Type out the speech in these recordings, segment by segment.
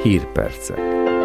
Hírpercek.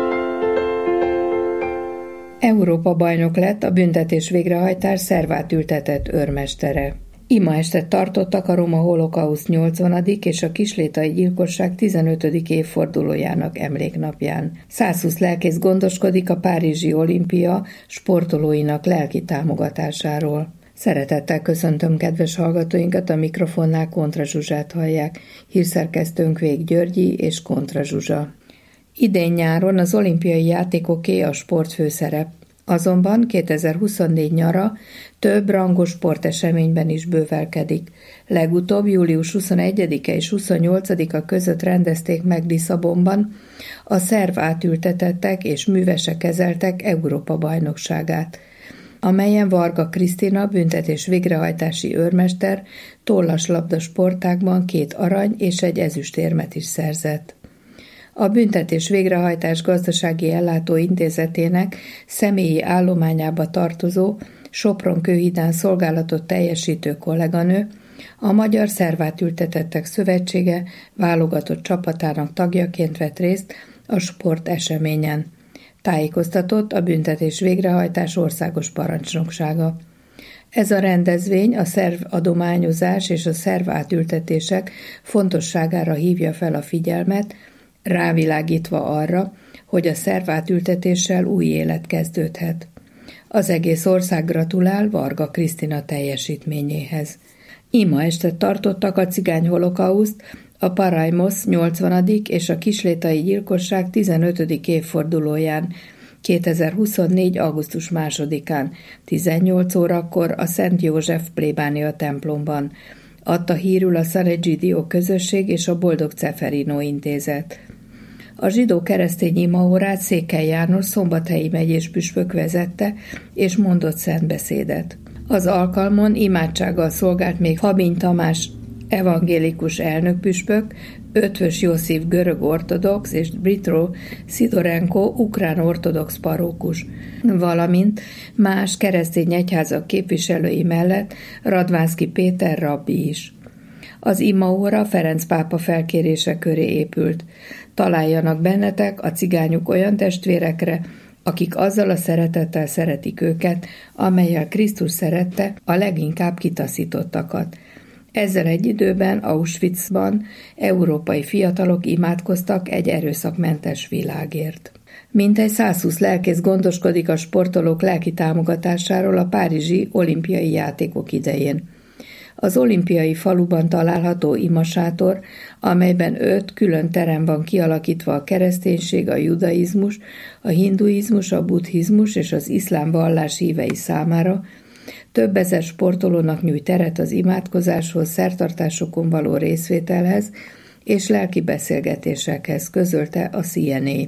Európa bajnok lett a büntetés végrehajtás szervát ültetett őrmestere. Ima estet tartottak a roma holokauszt 80. és a kislétai gyilkosság 15. évfordulójának emléknapján. 120 lelkész gondoskodik a Párizsi Olimpia sportolóinak lelki támogatásáról. Szeretettel köszöntöm kedves hallgatóinkat, a mikrofonnál Kontra Zsuzsát hallják, hírszerkesztőnk Vég Györgyi és Kontra Zsuzsa. Idén nyáron az olimpiai játékoké a sport főszerep, azonban 2024 nyara több rangos sporteseményben is bővelkedik. Legutóbb július 21-e és 28-a között rendezték meg Lisszabonban a szerv átültetettek és művesek kezeltek Európa-bajnokságát, amelyen Varga Krisztina büntetés végrehajtási őrmester tollaslabda sportágban 2 arany és 1 ezüstérmet is szerzett. A büntetés végrehajtás gazdasági ellátó intézetének személyi állományába tartozó Sopron-Kőhidán szolgálatot teljesítő kolléganő a Magyar Szervátültetettek Szövetsége válogatott csapatának tagjaként vett részt a sporteseményen. Tájékoztatott a büntetés végrehajtás országos parancsnoksága. Ez a rendezvény a szervadományozás és a szervátültetések fontosságára hívja fel a figyelmet, rávilágítva arra, hogy a szervátültetéssel új élet kezdődhet. Az egész ország gratulál Varga Krisztina teljesítményéhez. Ima estet tartottak a cigány holokauszt, a Paraimos 80. és a kislétai gyilkosság 15. évfordulóján, 2024. augusztus 2-án, 18 órakor a Szent József plébánia templomban. Adta hírül a San Egidio közösség és a Boldog Ceferino intézet. A zsidó-keresztény imaórát Székely János szombathelyi megyés püspök vezette és mondott szentbeszédet. Az alkalmon imádsággal szolgált még Habiny Tamás evangélikus elnökpüspök, Ötvös József görög ortodox és Dmytro Szidorenko ukrán ortodox parókus, valamint más keresztény egyházak képviselői mellett Radvánszky Péter rabbi is. Az imaóra Ferenc pápa felkérése köré épült. Találjanak bennetek a cigányok olyan testvérekre, akik azzal a szeretettel szeretik őket, amellyel Krisztus szerette a leginkább kitaszítottakat. Ezzel egy időben Auschwitzban európai fiatalok imádkoztak egy erőszakmentes világért. Mintegy 120 lelkész gondoskodik a sportolók lelki támogatásáról a Párizsi olimpiai játékok idején. Az olimpiai faluban található imasátor, amelyben 5 külön terem van kialakítva a kereszténység, a judaizmus, a hinduizmus, a buddhizmus és az iszlám vallás hívei számára, több ezer sportolónak nyújt teret az imádkozáshoz, szertartásokon való részvételhez és lelki beszélgetésekhez, közölte a CNA.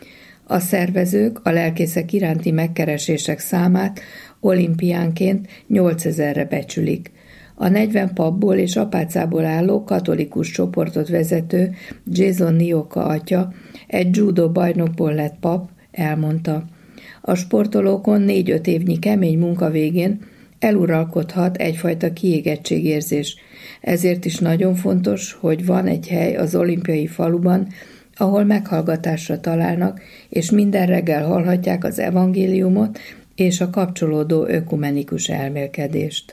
A szervezők a lelkészek iránti megkeresések számát olimpiánként 8000-re becsülik. A 40 papból és apácából álló katolikus csoportot vezető Jason Nioka atya, egy judo bajnokból lett pap, elmondta. A sportolókon 4-5 évnyi kemény munka végén eluralkodhat egyfajta kiégettségérzés. Ezért is nagyon fontos, hogy van egy hely az olimpiai faluban, ahol meghallgatásra találnak, és minden reggel hallhatják az evangéliumot és a kapcsolódó ökumenikus elmélkedést.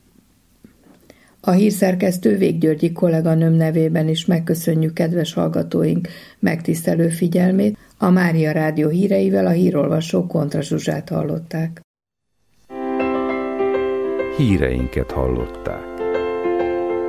A hírszerkesztő Vég Györgyi kolléganőm nevében is megköszönjük kedves hallgatóink megtisztelő figyelmét. A Mária Rádió híreivel a hírolvasó Kontra Zsuzsát hallották. Híreinket hallották.